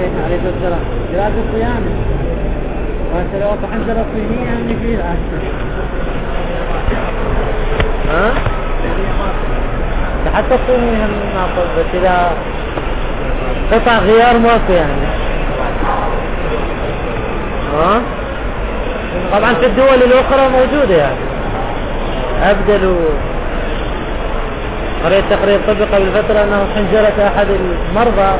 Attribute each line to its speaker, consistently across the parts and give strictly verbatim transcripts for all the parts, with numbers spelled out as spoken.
Speaker 1: عليك السلام. جواز الصيام وانت لو حنجرة صينية يعني فيها ها؟ حتى الصينية هم ناقض بس إذا قطع غيار موفي يعني ها؟ طبعا في الدول الأخرى موجودة يعني أبدلوا قرية تقرير طبي قبل فترة أنه حنجرة أحد المرضى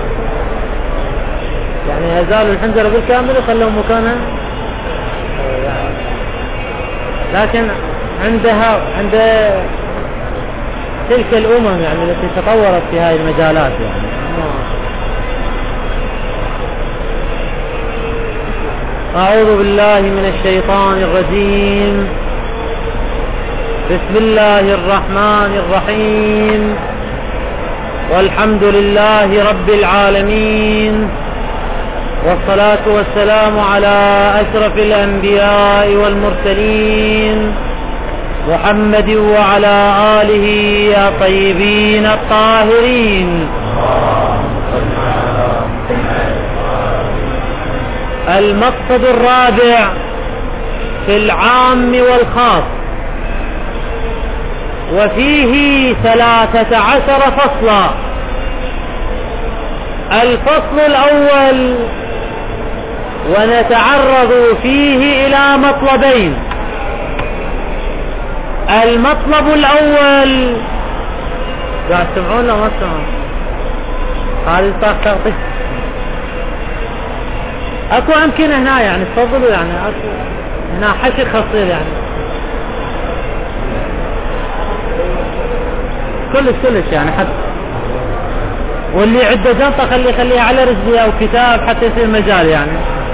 Speaker 1: يعني أزالوا الحنجرة بالكامل وخلوا مكانها يعني. لكن عندها عند تلك الأمم يعني التي تطورت في هذه المجالات يعني أعوذ بالله من الشيطان الرجيم. بسم الله الرحمن الرحيم. والحمد لله رب العالمين، والصلاة والسلام على أشرف الأنبياء والمرسلين محمد وعلى آله الطيبين الطاهرين. المقصد الرابع في العام والخاص، وفيه ثلاثة عشر فصلا. الفصل الأول ونتعرض فيه إلى مطلبين. المطلب الأول قاعد تسمعون لا ما تسمعون؟ هذه طاقة اكو امكن هنا يعني تفضلوا يعني اكو هنا حشي خصير يعني كلش كلش يعني حتى واللي عنده جنطة خلي خليها على رجلي او كتاب حتى يصير مجال يعني.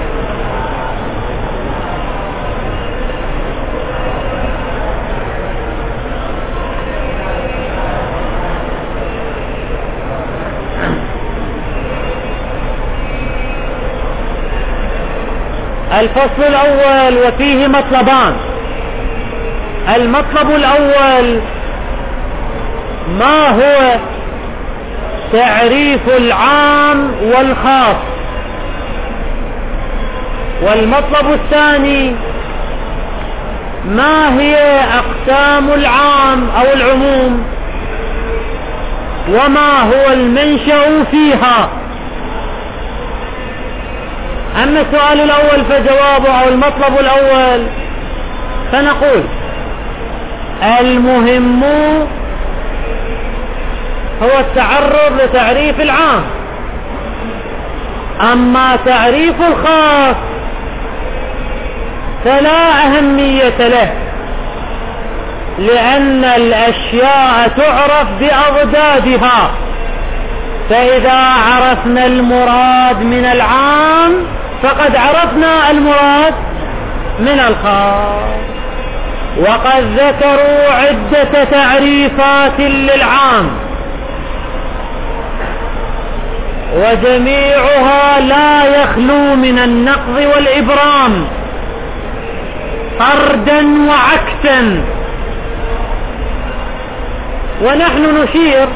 Speaker 1: الفصل الأول وفيه مطلبان. المطلب الأول ما هو تعريف العام والخاص، والمطلب الثاني ما هي أقسام العام أو العموم وما هو المنشأ فيها. أما السؤال الأول فجوابه أو المطلب الأول فنقول المهم هو التعرض لتعريف العام، أما تعريف الخاص فلا أهمية له، لأن الأشياء تعرف بأضدادها، فإذا عرفنا المراد من العام فقد عرفنا المراد من الخاص. وقد ذكروا عدة تعريفات للعام وجميعها لا يخلو من النقض والإبرام طردا وعكسا، ونحن نشير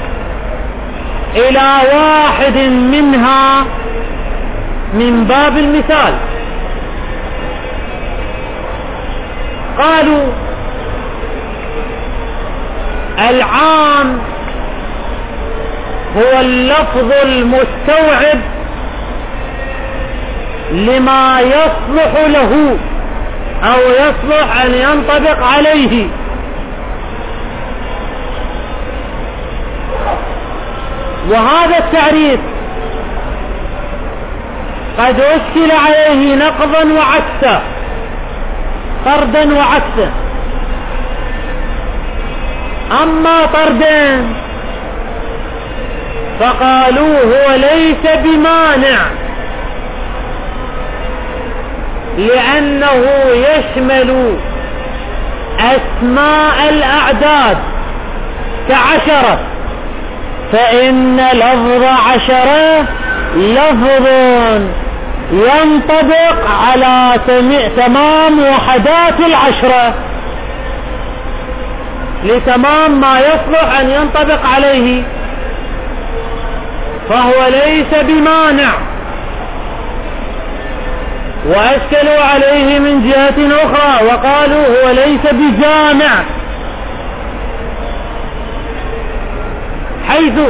Speaker 1: إلى واحد منها من باب المثال. قالوا العام هو اللفظ المستوعب لما يصلح له أو يصلح أن ينطبق عليه، وهذا التعريف قد أشكل عليه نقضا وعكسا، طردا وعكسا. أما طردا فقالوا هو ليس بمانع، لأنه يشمل أسماء الأعداد كعشرة، فإن لفظ عشرة لفظ ينطبق على تمام وحدات العشرة لتمام ما يصلح أن ينطبق عليه، فهو ليس بمانع وأشكلوا عليه من جهة أخرى وقالوا هو ليس بجامع، حيث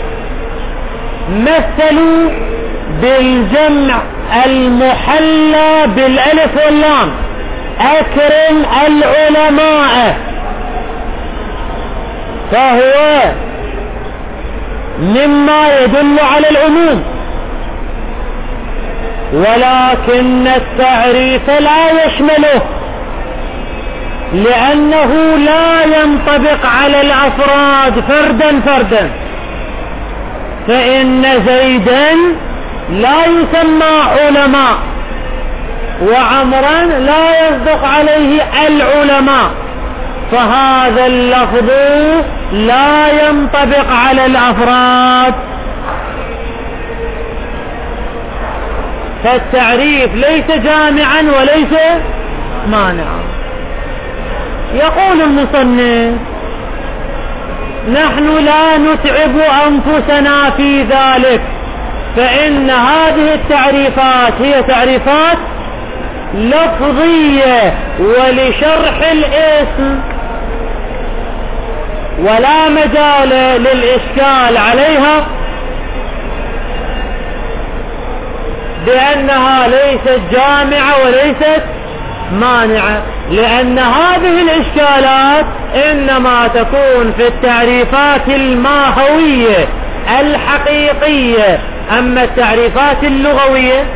Speaker 1: مثلوا بالجمع المحلى بالألف واللام، أكرم العلماء، فهو مما يدل على العموم، ولكن التعريف لا يشمله، لأنه لا ينطبق على الأفراد فردا فردا، فإن زيدا لا يسمى علماء، وعمرا لا يصدق عليه العلماء، فهذا اللفظ لا ينطبق على الأفراد. فالتعريف ليس جامعا وليس مانعا. يقول المصنف: نحن لا نتعب أنفسنا في ذلك، فإن هذه التعريفات هي تعريفات لفظية ولشرح الاسم، ولا مجال للإشكال عليها بأنها ليست جامعة وليست مانعة، لأن هذه الإشكالات إنما تكون في التعريفات الماهوية الحقيقية، أما التعريفات اللغوية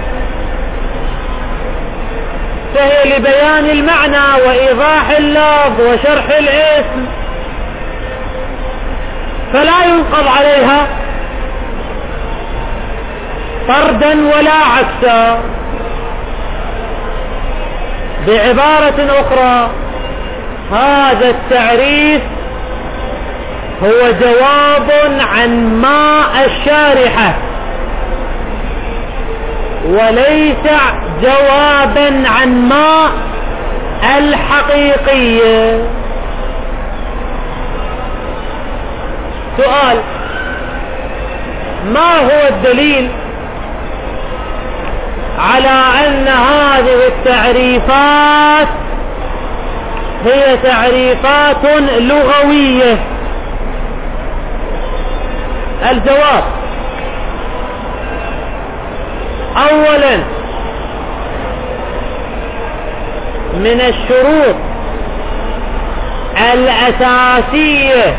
Speaker 1: فهي لبيان المعنى وإيضاح اللفظ وشرح الاسم، فلا ينقض عليها طردا ولا عكسا. بعبارة أخرى، هذا التعريف هو جواب عن ما الشارحة، وليس جوابا عن ما الحقيقية. سؤال: ما هو الدليل على أن هذه التعريفات هي تعريفات لغوية؟ الجواب: أولا، من الشروط الأساسية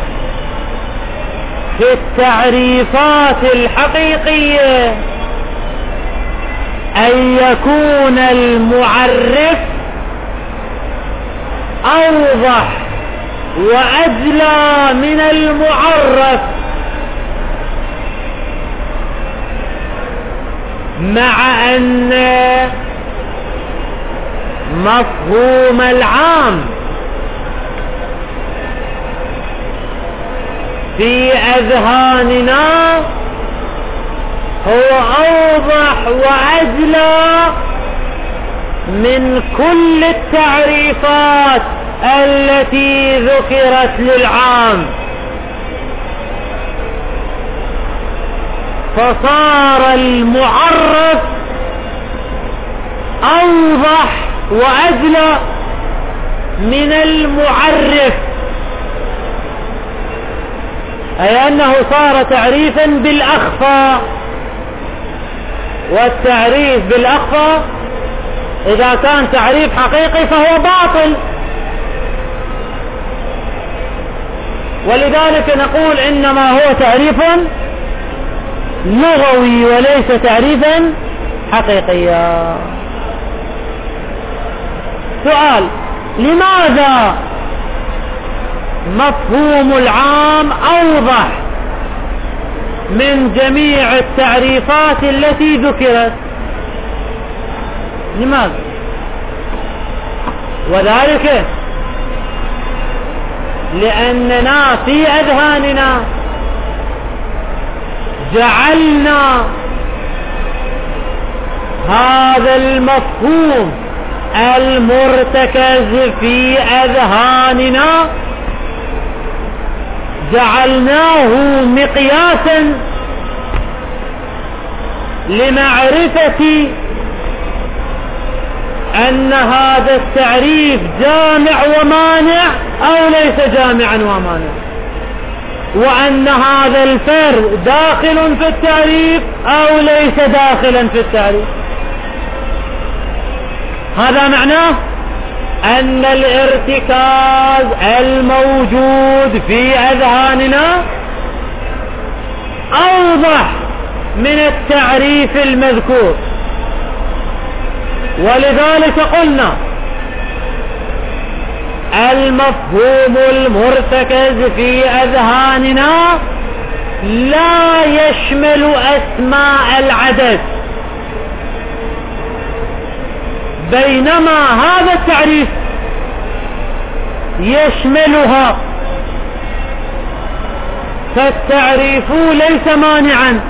Speaker 1: في التعريفات الحقيقية أن يكون المعرف أوضح وأجلى من المعرف، مع أن مفهوم العام في أذهاننا هو أوضح وأجلى من كل التعريفات التي ذكرت للعام، فصار المعرف أوضح وأجلى من المعرف، أي أنه صار تعريفا بالأخفى، والتعريف بالأخفى إذا كان تعريف حقيقي فهو باطل. ولذلك نقول إنما هو تعريف لغوي وليس تعريفا حقيقيا. سؤال: لماذا مفهوم العام أوضح من جميع التعريفات التي ذكرت؟ لماذا؟ وذلك لأننا في أذهاننا جعلنا هذا المفهوم المرتكز في أذهاننا جعلناه مقياسا لمعرفة أن هذا التعريف جامع ومانع أو ليس جامعا ومانع، وأن هذا الفرد داخل في التعريف أو ليس داخلا في التعريف. هذا معناه أن الارتكاز الموجود في أذهاننا أوضح من التعريف المذكور، ولذلك قلنا المفهوم المرتكز في أذهاننا لا يشمل أسماء العدد، بينما هذا التعريف يشملها، فالتعريف ليس مانعا.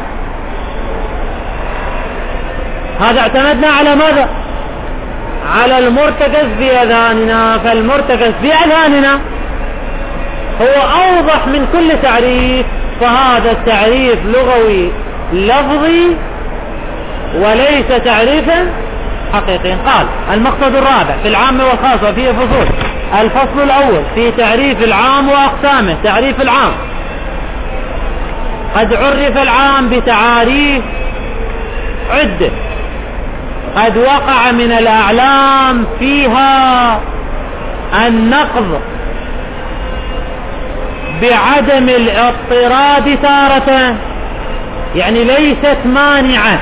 Speaker 1: هذا اعتمدنا على ماذا؟ على المرتكز في أذهاننا، فالمرتكز في أذهاننا هو أوضح من كل تعريف، فهذا التعريف لغوي لفظي وليس تعريفا حقيقيا. قال المقصد الرابع في العام والخاص وفيه فصول. الفصل الأول في تعريف العام وأقسامه. تعريف العام: قد عرف العام بتعاريف عدة قد وقع من الأعلام فيها النقض بعدم الاضطراد تارة، يعني ليست مانعة،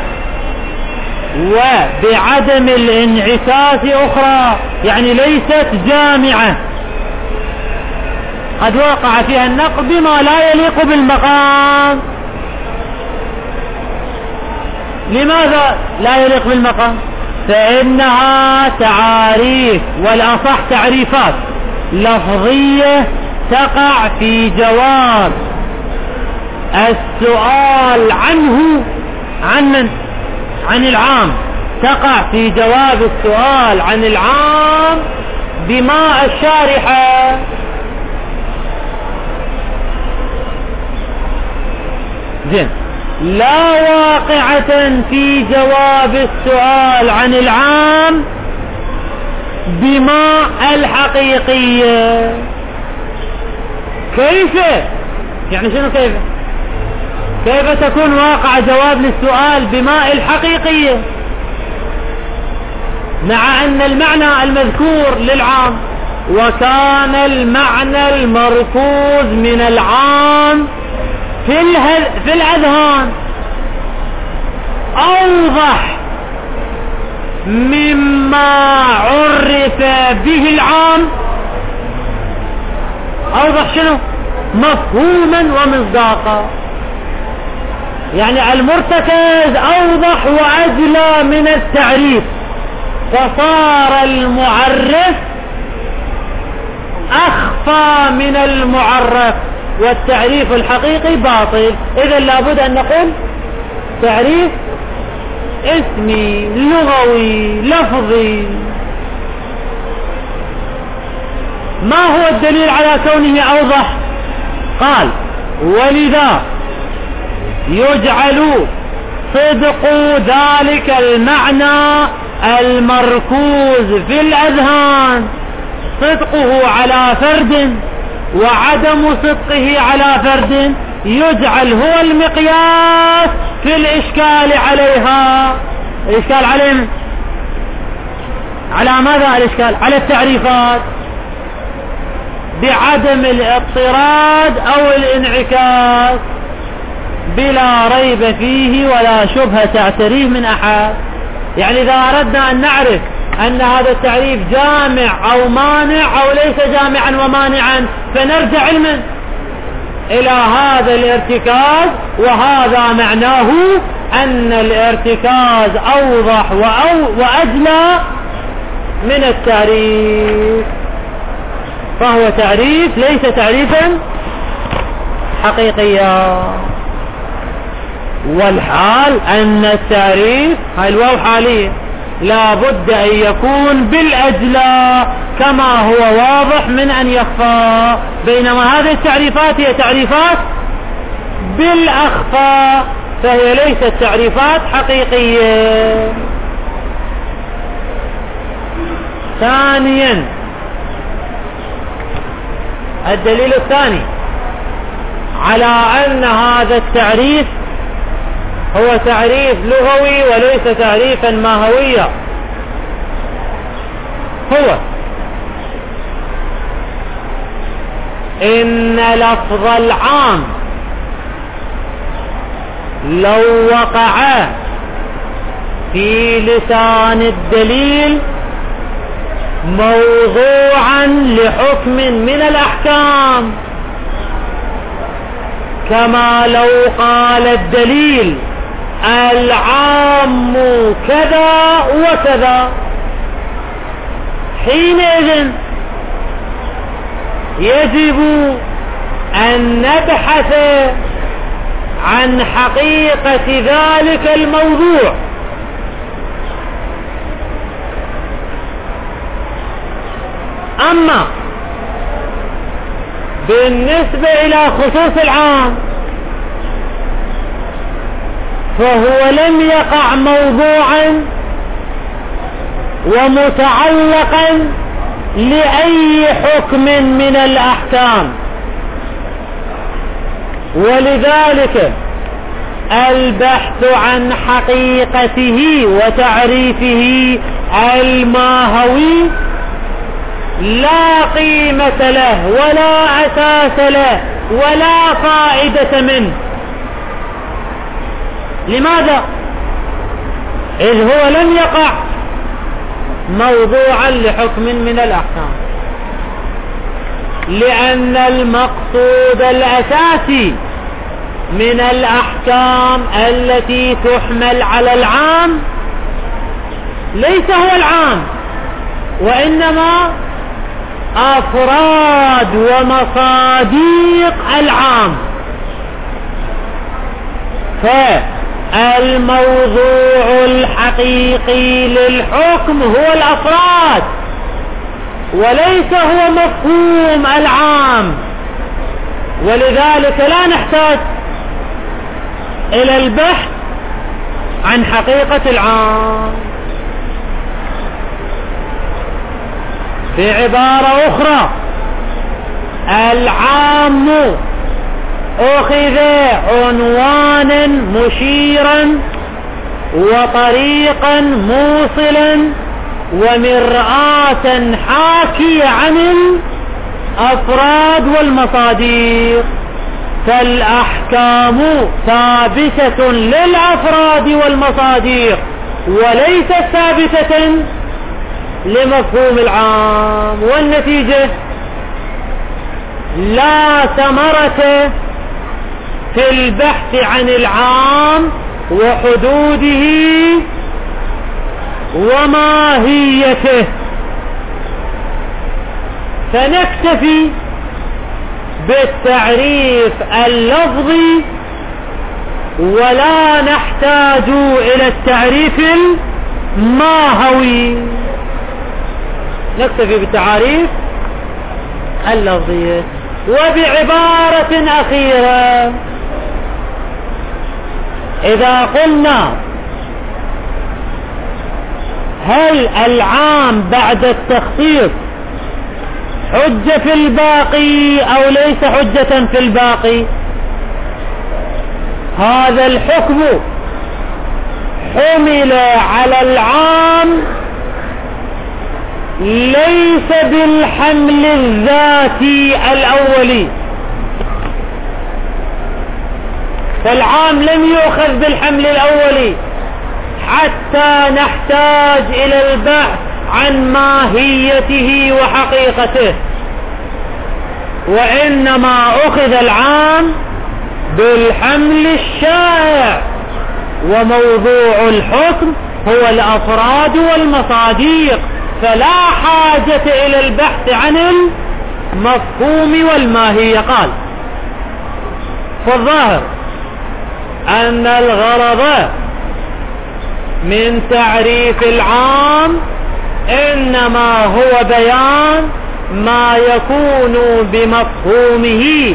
Speaker 1: وبعدم الانعكاس أخرى، يعني ليست جامعة. قد وقع فيها النقض بما لا يليق بالمقام. لماذا لا يليق بالمقام؟ فإنها تعاريف، والأصح تعريفات لفظية تقع في جواب السؤال عنه عن عن العام، تقع في جواب السؤال عن العام بما الشارحة. زين، لا واقعة في جواب السؤال عن العام بما الحقيقية. كيف؟ يعني شنو كيف؟ كيف تكون واقع جواب للسؤال بماء الحقيقية مع أن المعنى المذكور للعام، وكان المعنى المركوز من العام في, في الأذهان أوضح مما عرف به العام. أوضح شنو؟ مفهوما ومصداقا. يعني المرتكز أوضح وأجلى من التعريف، فصار المعرف أخفى من المعرف، والتعريف الحقيقي باطل. إذن لابد أن نقول تعريف اسمي لغوي لفظي. ما هو الدليل على كونه أوضح؟ قال: ولذا يجعل صدق ذلك المعنى المركوز في الأذهان صدقه على فرد، وعدم صدقه على فرد يجعل هو المقياس في الإشكال عليها. الإشكال عليهم على ماذا؟ الإشكال على التعريفات بعدم الاضطراد أو الانعكاس بلا ريب فيه ولا شبهة تعتريه من أحد. يعني إذا أردنا أن نعرف أن هذا التعريف جامع أو مانع أو ليس جامعا ومانعا، فنرجع علما إلى هذا الارتكاز، وهذا معناه أن الارتكاز أوضح وأو وأجلى من التعريف، فهو تعريف ليس تعريفا حقيقيا. والحال أن التعريف هاي الواو حالية لا بد أن يكون بالأجلى كما هو واضح من أن يخفى، بينما هذه التعريفات هي تعريفات بالأخفى، فهي ليست تعريفات حقيقية. ثانيا الدليل الثاني على أن هذا التعريف هو تعريف لغوي وليس تعريفا ماهويا هو إن لفظ العام لو وقع في لسان الدليل موضوعا لحكم من الأحكام، كما لو قال الدليل العام كذا وكذا، حينئذ يجب أن نبحث عن حقيقة ذلك الموضوع. أما بالنسبة إلى خصوص العام فهو لم يقع موضوعا ومتعلقا لأي حكم من الأحكام، ولذلك البحث عن حقيقته وتعريفه الماهوي لا قيمة له ولا أساس له ولا فائدة منه. لماذا؟ إذ هو لم يقع موضوعا لحكم من الأحكام، لأن المقصود الأساسي من الأحكام التي تحمل على العام ليس هو العام، وإنما أفراد ومصاديق العام. فالموضوع الحقيقي للحكم هو الأفراد وليس هو مفهوم العام، ولذلك لا نحتاج إلى البحث عن حقيقة العام. بعبارة أخرى، العام أخذ عنوانا مشيرا وطريقا موصلا ومرآة حاكية عن الأفراد والمصادر، فالأحكام ثابتة للأفراد والمصادر وليست ثابتة لمفهوم العام، والنتيجة لا ثمرة في البحث عن العام وحدوده وماهيته، فنكتفي بالتعريف اللفظي ولا نحتاج إلى التعريف الماهوي، نكتفي بالتعاريف اللفظية. وبعبارة أخيرة، إذا قلنا هل العام بعد التخصيص حجة في الباقي أو ليس حجة في الباقي، هذا الحكم حمل على العام ليس بالحمل الذاتي الأولي، فالعام لم يؤخذ بالحمل الأولي حتى نحتاج إلى البحث عن ماهيته وحقيقته، وإنما أخذ العام بالحمل الشائع، وموضوع الحكم هو الأفراد والمصادق، فلا حاجة إلى البحث عن المفهوم والماهية. قال فالظاهر أن الغرض من تعريف العام إنما هو بيان ما يكون بمفهومه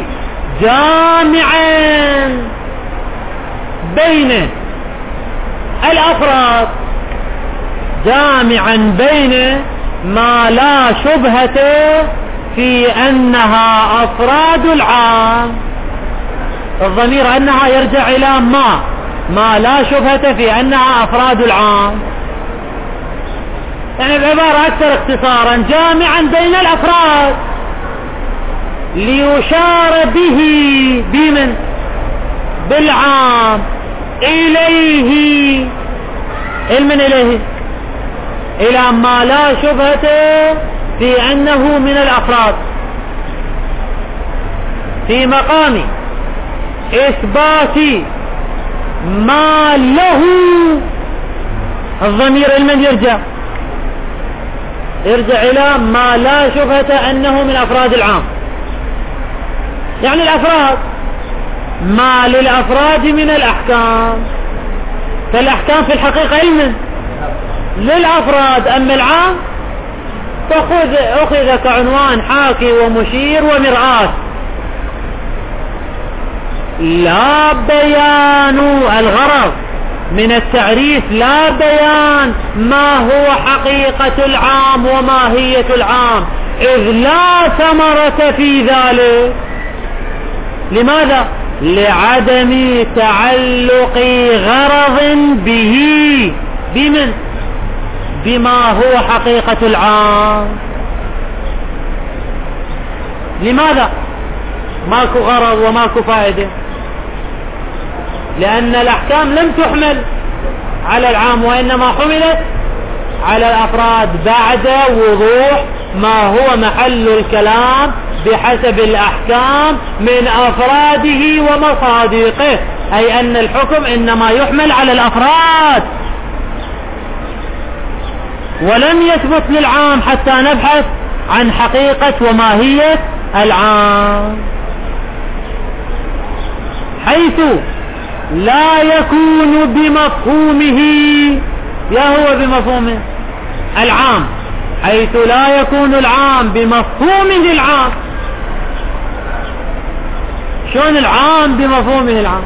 Speaker 1: جامعا بين الأفراد، جامعا بين ما لا شبهة في أنها أفراد العام. الضمير أنها يرجع إلى ما ما لا شبهة في أنها أفراد العام، يعني العبارة أكثر اختصارا جامعا بين الأفراد ليشار به بمن بالعام إليه. المن إليه إلى ما لا شبهة في أنه من الأفراد، في مقام إثبات ما له. الضمير المن يرجع يرجع إلى ما لا شبهة أنه من أفراد العام، يعني الأفراد ما للأفراد من الأحكام، فالأحكام في الحقيقة علم للأفراد، أما العام فأخذ أخذ كعنوان حاكي ومشير ومرآة. لا بيان الغرض من التعريف، لا بيان ما هو حقيقة العام وماهية العام، إذ لا ثمرة في ذلك. لماذا؟ لعدم تعلق غرض به بمن بما هو حقيقة العام. لماذا؟ ماكو غرض وماكو فائدة، لأن الأحكام لم تحمل على العام وإنما حملت على الأفراد بعد وضوح ما هو محل الكلام بحسب الأحكام من أفراده ومصادقه، أي أن الحكم إنما يحمل على الأفراد، ولم يثبت للعام حتى نبحث عن حقيقة وماهية العام، حيث لا يكون بمفهومه. يا هو بمفهومه العام، حيث لا يكون العام بمفهومه العام. شلون العام بمفهومه العام؟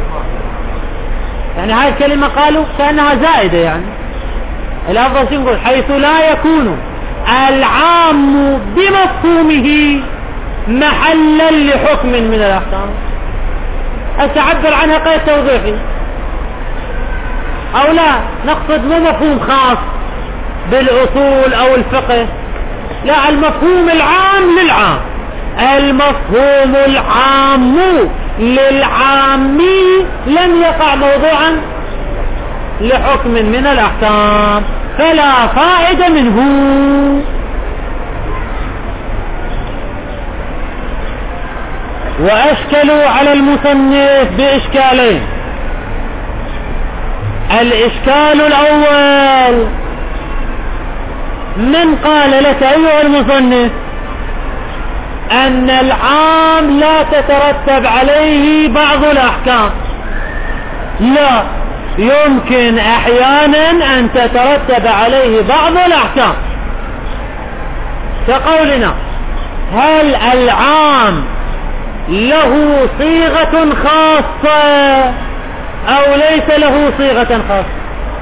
Speaker 1: يعني هاي الكلمة قالوا كأنها زائدة، يعني الأفضل نقول حيث لا يكون العام بمفهومه محلا لحكم من الأحكام. أتعبر عنها قيد توضيحي أو لا، نقصد مو مفهوم خاص بالأصول أو الفقه، لا، المفهوم العام للعام، المفهوم العام للعام لم يقع موضوعا لحكم من الأحكام، فلا فائدة منه. وأشكلوا على المصنف بإشكالين. الإشكال الأول: من قال لك أيها المصنف أن العام لا تترتب عليه بعض الأحكام؟ لا، يمكن أحيانا أن تترتب عليه بعض الأحكام، كقولنا هل العام له صيغة خاصة أو ليس له صيغة خاصة؟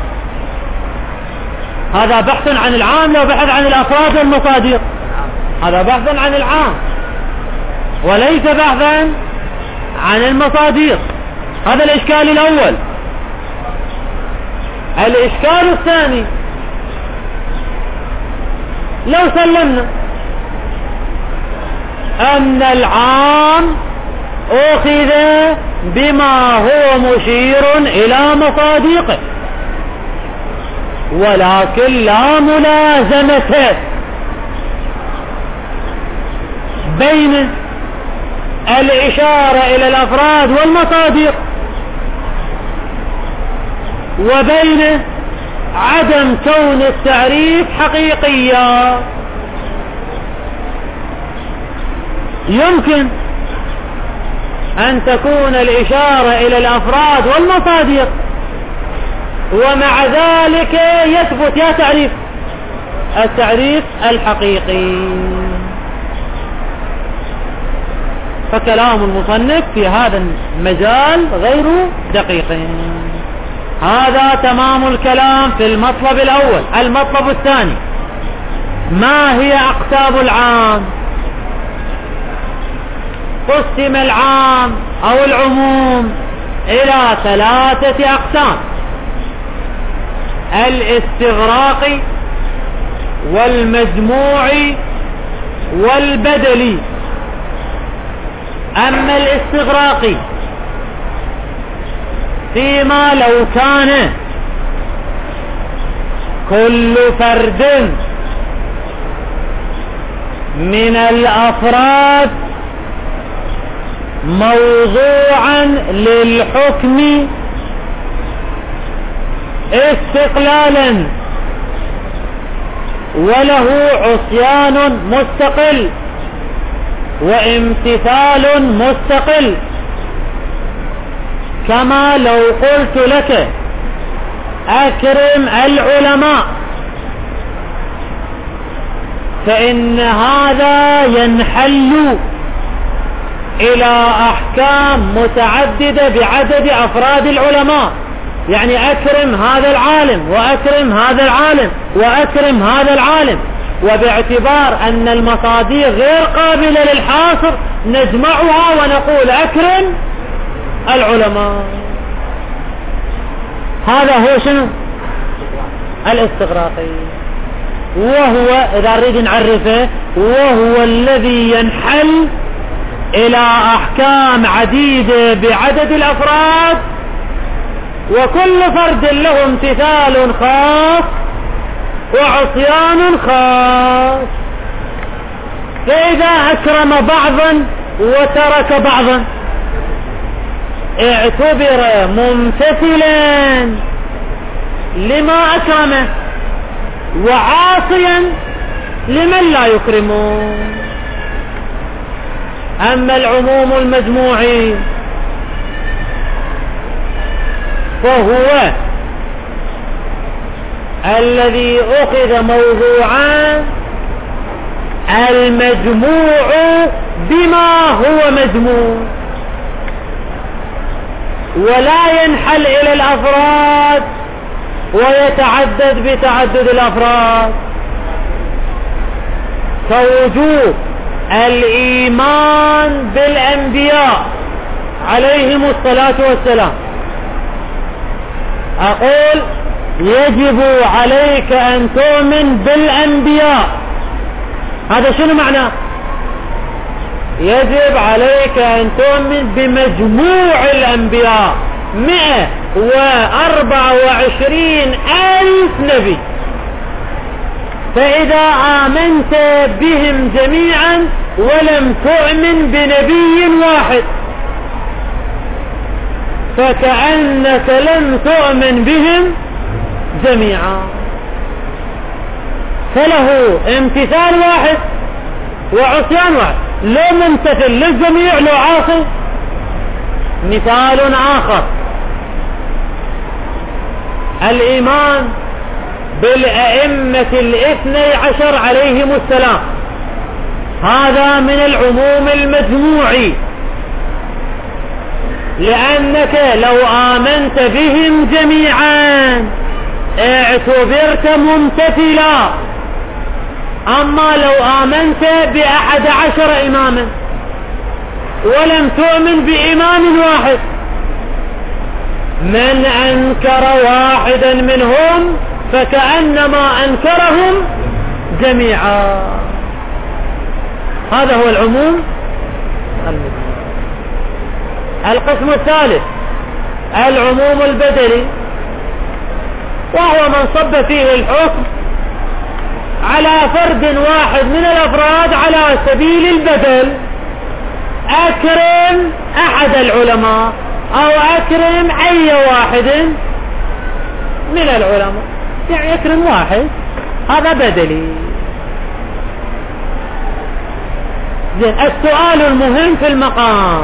Speaker 1: هذا بحث عن العام، لو بحث عن الأفراد والمصادر، هذا بحث عن العام وليس بحثا عن المصادر. هذا الإشكال الأول. الإشكال الثاني: لو سلمنا أن العام أخذ بما هو مشير إلى مصادقه، ولكن لا ملازمة بين الإشارة إلى الأفراد والمصادق وبين عدم كون التعريف حقيقيا، يمكن أن تكون الإشارة إلى الأفراد والمصادق ومع ذلك يثبت يا تعريف التعريف الحقيقي. فكلام المصنف في هذا المجال غير دقيق. هذا تمام الكلام في المطلب الأول. المطلب الثاني: ما هي أقسام العام؟ قسم العام أو العموم إلى ثلاثة أقسام: الاستغراقي والمجموعي والبدلي. أما الاستغراقي فيما لو كان كل فرد من الأفراد موضوعا للحكم استقلالا وله عصيان مستقل وامتثال مستقل، كما لو قلت لك أكرم العلماء، فإن هذا ينحل إلى أحكام متعددة بعدد أفراد العلماء. يعني أكرم هذا العالم وأكرم هذا العالم وأكرم هذا العالم، وباعتبار أن المصادر غير قابلة للحاصر نجمعها ونقول أكرم العلماء. هذا هو شنو؟ الاستغراقي. وهو إذا نريد نعرفه وهو الذي ينحل إلى أحكام عديدة بعدد الأفراد، وكل فرد له امتثال خاص وعصيان خاص. فإذا أكرم بعضا وترك بعضا اعتبر ممتثلا لما أكرمه وعاصيا لمن لا يكرمه. أما العموم المجموعي فهو الذي أخذ موضوعا المجموع بما هو مجموع، ولا ينحل إلى الأفراد ويتعدد بتعدد الأفراد، كوجوب الإيمان بالأنبياء عليهم الصلاة والسلام. أقول يجب عليك أن تؤمن بالأنبياء، هذا شنو معناه؟ يجب عليك أن تؤمن بمجموع الأنبياء، مئة وأربعة وعشرين ألف نبي. فإذا آمنت بهم جميعا ولم تؤمن بنبي واحد فكأنك لم تؤمن بهم جميعا. فله امتثال واحد وعصيان واحد، لو ممتثل للجميع لو عاصي. مثال آخر: الإيمان بالأئمة الاثني عشر عليهم السلام، هذا من العموم المجموعي، لأنك لو آمنت بهم جميعا اعتبرت ممتثلا. أما لو آمنت بأحد عشر إماما ولم تؤمن بإمام واحد، من أنكر واحدا منهم فكأنما أنكرهم جميعا. هذا هو العموم المجموعي. القسم الثالث العموم البدلي، وهو من صب فيه الحكم على فرد واحد من الأفراد على سبيل البدل. أكرم أحد العلماء أو أكرم أي واحد من العلماء، يعني أكرم واحد، هذا بدلي. السؤال المهم في المقام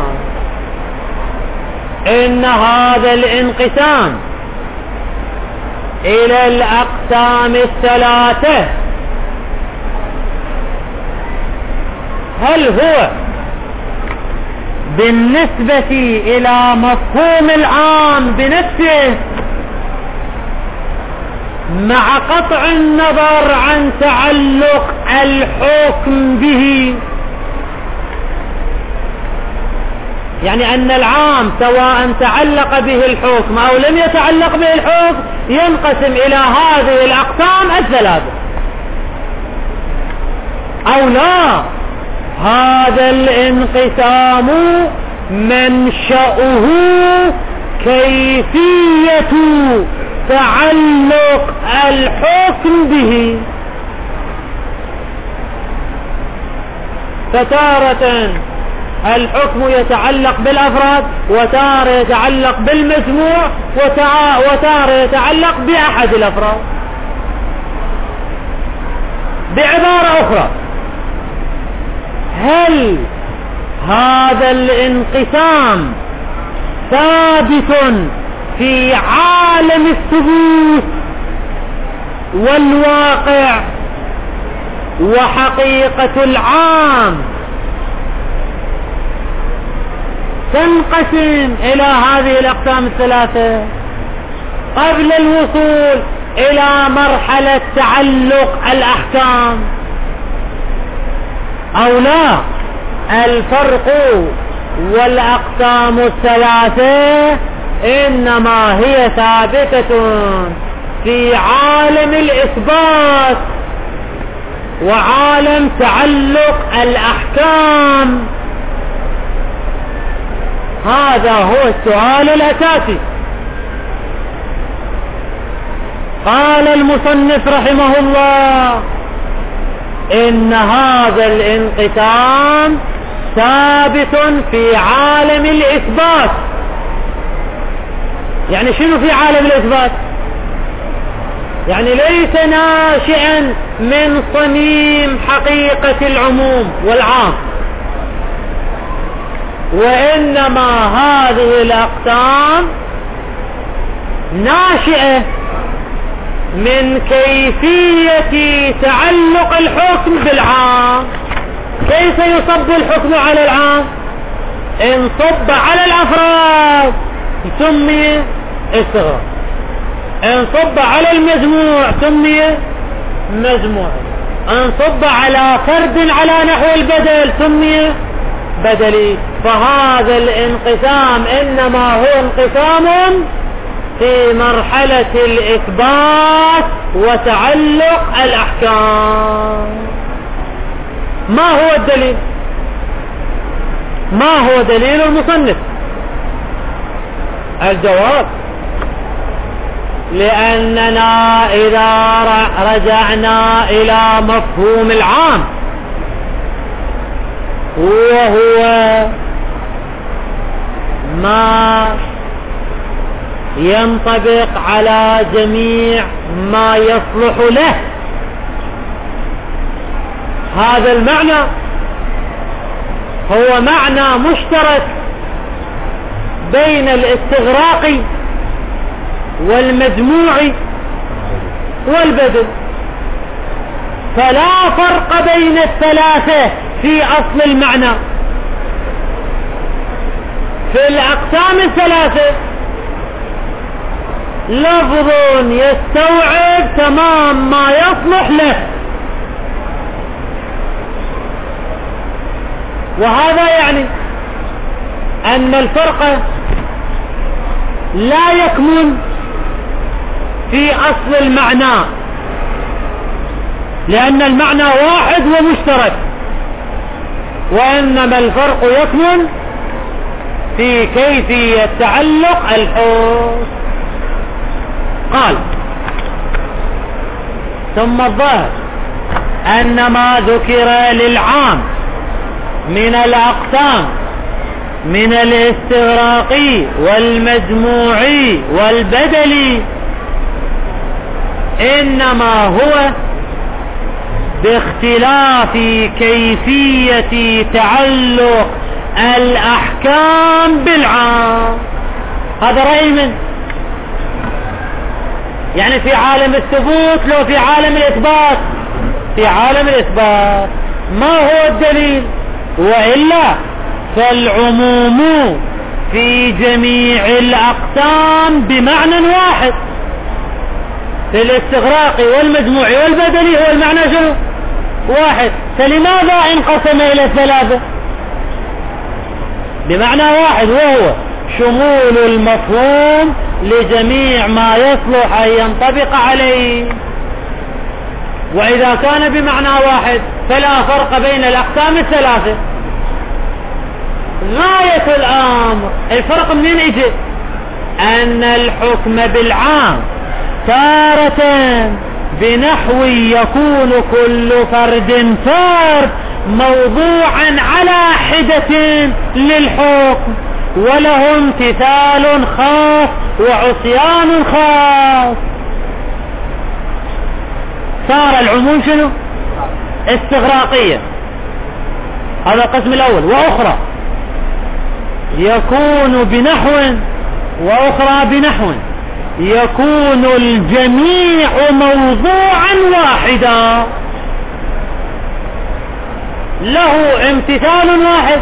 Speaker 1: إن هذا الانقسام إلى الأقسام الثلاثة هل هو بالنسبة إلى مفهوم العام بنفسه مع قطع النظر عن تعلق الحكم به. يعني أن العام سواء تعلق به الحكم أو لم يتعلق به الحكم ينقسم إلى هذه الأقسام الثلاثة، أو لا، هذا الانقسام منشأه كيفية تعلق الحكم به. فتارة الحكم يتعلق بالأفراد، وتارة يتعلق بالمجموع، وتارة يتعلق بأحد الأفراد. بعبارة أخرى، هل هذا الانقسام ثابت في عالم الثبوت والواقع وحقيقة العام تنقسم إلى هذه الأقسام الثلاثة قبل الوصول إلى مرحلة تعلق الأحكام، أو لا؟ الفرق والأقسام الثلاثة إنما هي ثابتة في عالم الإثبات وعالم تعلق الأحكام. هذا هو السؤال الأساسي. قال المصنف رحمه الله إن هذا الانقسام ثابت في عالم الإثبات. يعني شنو في عالم الإثبات؟ يعني ليس ناشئا من صميم حقيقة العموم والعام، وإنما هذه الأقسام ناشئة من كيفية تعلق الحكم بالعام. كيف يصب الحكم على العام؟ إن صب على الأفراد سمي استغراق، إن صب على المجموع سمي مجموع، إن صب على فرد على نحو البدل سمي بدلي. فهذا الانقسام إنما هو انقسام في مرحلة الإثبات وتعلق الأحكام. ما هو الدليل؟ ما هو دليل المصنف؟ الجواب: لأننا إذا رجعنا إلى مفهوم العام وهو ما ينطبق على جميع ما يصلح له، هذا المعنى هو معنى مشترك بين الاستغراق والمجموع والبدل، فلا فرق بين الثلاثة في أصل المعنى. في الأقسام الثلاثة لفظ يستوعب تمام ما يصلح له، وهذا يعني أن الفرق لا يكمن في أصل المعنى، لأن المعنى واحد ومشترك، وإنما الفرق يكمن في كيفية تعلق الحكم. قال: ثم الظاهر أن ما ذكر للعام من الأقسام من الاستغراق والمجموع والبدل إنما هو باختلاف كيفية تعلق الأحكام بالعام. هذا رأي من؟ يعني في عالم الثبوت لو في عالم الإثبات؟ في عالم الإثبات. ما هو الدليل؟ وإلا فالعموم في جميع الأقسام بمعنى واحد، في الاستغراقي والمجموعي والبدلي هو المعنى شنو؟ واحد. فلماذا انقسم إلى ثلاثة؟ بمعنى واحد، وهو شمول المفهوم لجميع ما يصلح أن ينطبق عليه. وإذا كان بمعنى واحد فلا فرق بين الأقسام الثلاثة. غاية الأمر الفرق منين اجي؟ أن الحكم بالعام تارة بنحو يكون كل فرد فرد موضوعا على حدة للحكم وله امتثال خاص وعصيان خاص. صار العموم شنو؟ استغراقية، هذا القسم الأول. وأخرى يكون بنحو وأخرى بنحو يكون الجميع موضوعا واحدا له امتثال واحد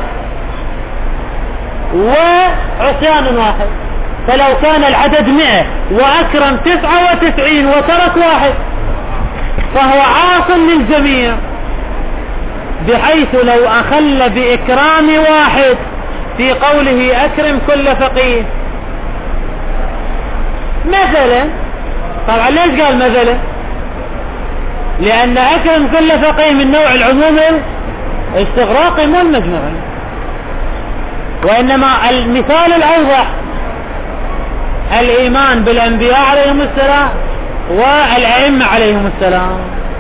Speaker 1: وعصيان واحد. فلو كان العدد مئة وأكرم تسعة وتسعين وترك واحد فهو عاص للجميع، بحيث لو أخل بإكرام واحد في قوله أكرم كل فقيه مثلا، طبعا ليش قال مثلا؟ لأن أكرم كل فقيه من نوع العموم استغراقي مو المجموعي، وإنما المثال الأوضح الإيمان بالأنبياء عليهم السلام والأئمة عليهم السلام.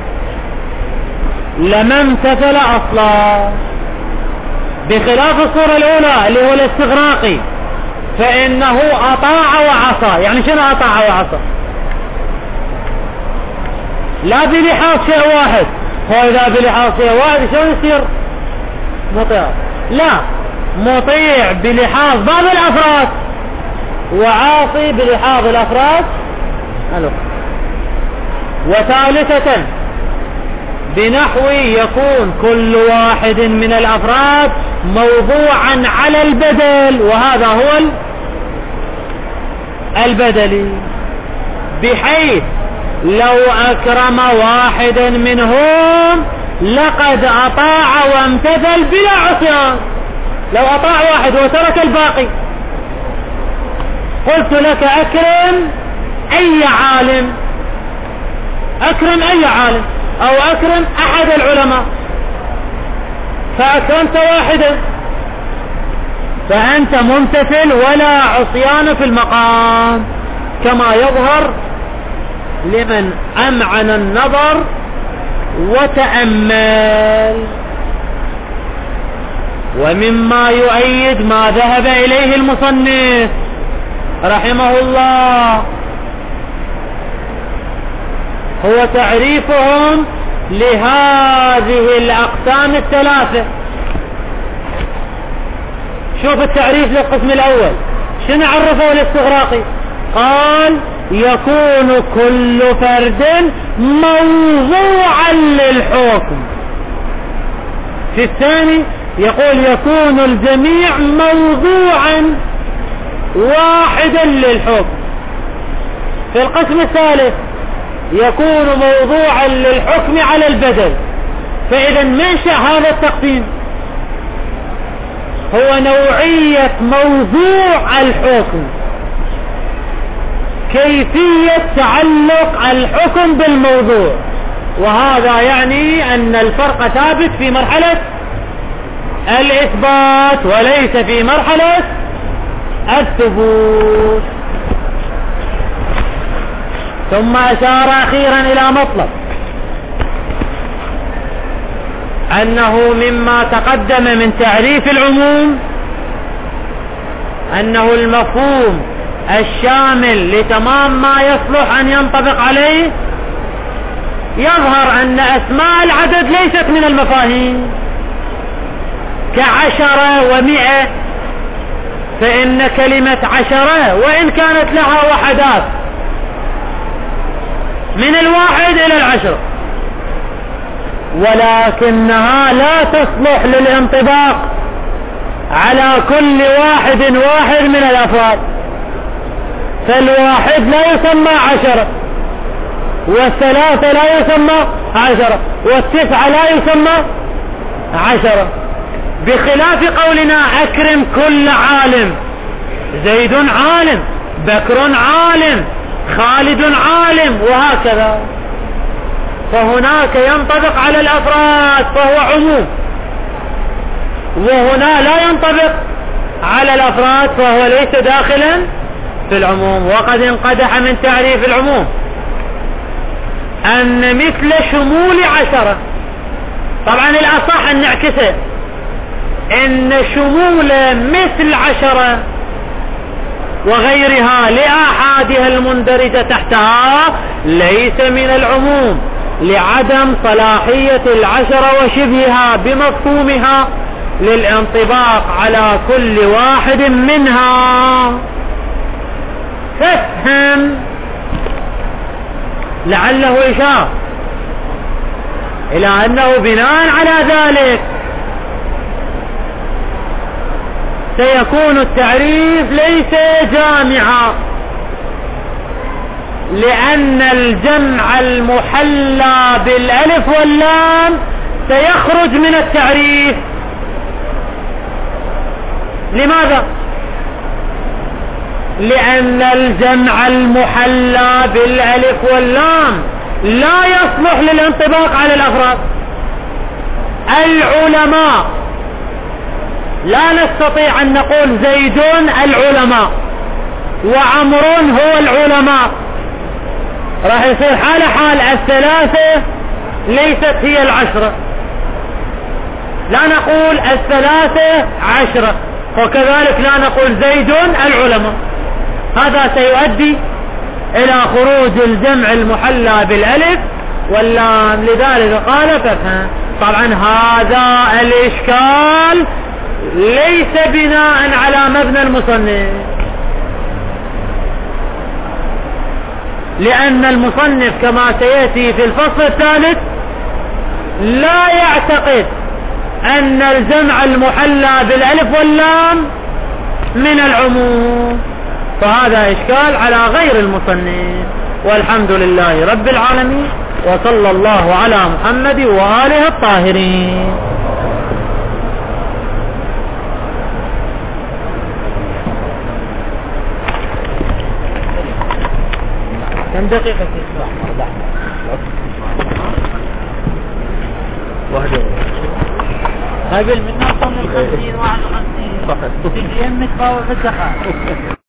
Speaker 1: لما امتثل أصلا، بخلاف الصورة الأولى اللي هو الاستغراقي فإنه أطاع وعصى. يعني شنو أطاع وعصى؟ لا بلحاظ شيء واحد، هو إذا بلحاظ شيء واحد شو يصير مطيع؟ لا، مطيع بلحاظ بعض الأفراد وعاصي بلحاظ الأفراد الأخرى. وثالثة بنحو يكون كل واحد من الأفراد موضوعا على البدل، وهذا هو البدلي، بحيث لو أكرم واحدا منهم لقد أطاع وامتثل بلا عصيان. لو أطاع واحد وترك الباقي، قلت لك أكرم أي عالم، أكرم أي عالم أو أكرم أحد العلماء، فأكرمت واحدا فأنت ممتثل ولا عصيان في المقام، كما يظهر لمن أمعن النظر وتأمل. ومما يؤيد ما ذهب إليه المصنف رحمه الله هو تعريفهم لهذه الأقسام الثلاثة. شوف التعريف للقسم الأول شنو عرفه الاستغراقي؟ قال يكون كل فرد موضوعا للحكم. في الثاني يقول يكون الجميع موضوعا واحدا للحكم. في القسم الثالث يكون موضوعا للحكم على البدل. فإذا منشأ هذا التقسيم هو نوعية موضوع الحكم، كيفية تعلق الحكم بالموضوع، وهذا يعني أن الفرق ثابت في مرحلة الإثبات وليس في مرحلة الثبوت. ثم أشار أخيرا إلى مطلب أنه مما تقدم من تعريف العموم أنه المفهوم الشامل لتمام ما يصلح أن ينطبق عليه. يظهر أن أسماء العدد ليست من المفاهيم كعشرة ومئة، فإن كلمة عشرة وإن كانت لها وحدات من الواحد إلى العشرة، ولكنها لا تصلح للانطباق على كل واحد واحد من الأفراد. فالواحد لا يسمى عشرة والثلاثة لا يسمى عشرة، والتسعة لا يسمى عشرة. بخلاف قولنا أكرم كل عالم، زيد عالم، بكر عالم، خالد عالم، وهكذا. فهناك ينطبق على الأفراد فهو عموم، وهنا لا ينطبق على الأفراد فهو ليس داخلا في العموم. وقد انقدح من تعريف العموم أن مثل شمول عشرة، طبعا الأصح أن نعكسه، إن شمول مثل عشرة وغيرها لآحادها المندرجة تحتها ليس من العموم، لعدم صلاحية العشرة وشبهها بمفهومها للانطباق على كل واحد منها. فافهم لعله إشارة إلى أنه بناء على ذلك سيكون التعريف ليس جامعا، لأن الجمع المحلى بالألف واللام سيخرج من التعريف. لماذا؟ لأن الجمع المحلى بالألف واللام لا يصلح للانطباق على الأفراد. العلماء لا نستطيع أن نقول زيد العلماء وعمر هو العلماء، راح يصير حال حال الثلاثة ليست هي العشرة، لا نقول الثلاثة عشرة، وكذلك لا نقول زيد العلماء. هذا سيؤدي إلى خروج الجمع المحلى بالألف واللام، لذلك قال فافهم. طبعا هذا الإشكال ليس بناء على مبنى المصنف، لأن المصنف كما سيأتي في الفصل الثالث لا يعتقد أن الجمع المحلى بالألف واللام من العموم، فهذا إشكال على غير المصنف. والحمد لله رب العالمين، وصلى الله على محمد وآله الطاهرين. كم دقيقة تسمع؟ واحدة قبل من نصم الخمسين واحد وخمسين في اليمك فهو في الدخان.